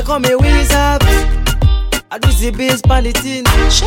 call me Wizard. I do the bass pan the thing.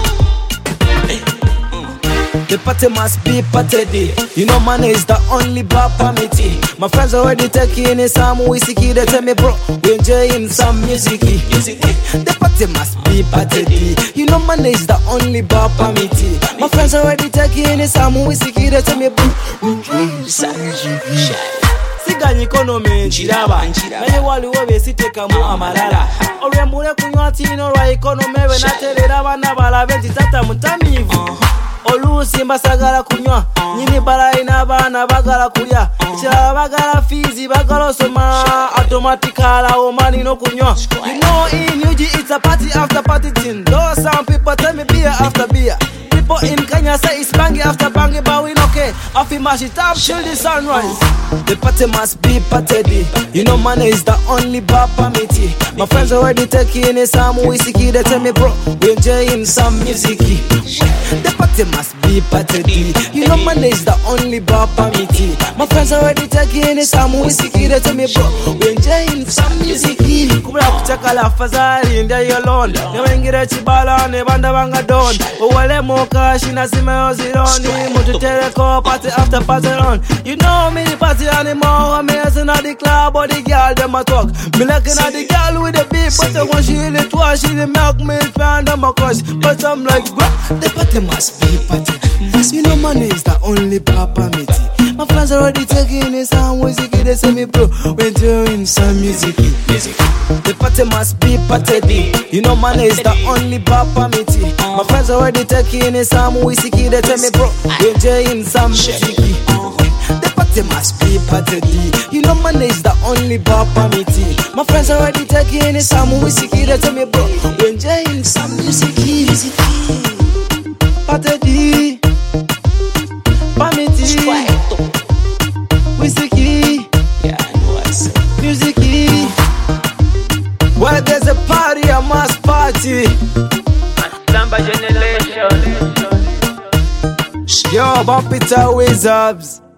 The party must be party day. You know money is the only bar permitty. My friends already taking some whiskey. They tell me bro, we enjoying some music. The party must be party day. You know money is the only bar permitty. My friends already taking some whiskey. They tell me bro, we enjoying some music. Sigani economy nchiraba naye waliwo besiteka mu amalala olwembule kunywa tino lwa economy we naterera abana balabe nti tata mutamiivu oluusi mbasagala kunywa nyini balayi n'abaana bagala kulya kirala bagala fiizi bagala osoma automaticala omani n'okunywa. You know in UG it's a party after party thing. Though some people tell me beer after beer. People in Kenya say it's bangy after bangy, but we okay. I feel mash it up till the sunrise. The party must be party day. You know money is the only bar permitty. My friends already taking some whiskey. They tell me bro, we enjoying some music. The party must be party day. You know money is the only bar permitty. My friends already taking some whiskey. They tell me bro, we enjoying some music. Kubula kuchakala fazari ndia yolon. Newengira chibala nebanda banga don. Uwale moka shina simeo zironi. Mututereko party after party on. You know me the party anymore. Me as in the club or the girl them a talk. Me looking at the girl with the beat, but the one she really twice, she the milk me fan them a crush. But I'm like, the party must be party. You know money is the only bar permitty. My friends already taking in some music. They say me bro, we're doing some music. The party must be party day. You know money is the only bar permitty. My friends already taking in some whiskey. They tell me bro, we're enjoying some music. The party must be party day. You know money is the only bar permitty. My friends already taking in some whiskey. They tell me bro, we're enjoying some music. Party day, permitty, whiskey, music. Where there's a party, I must party. Number generation. Yo, bump it out, Wizards.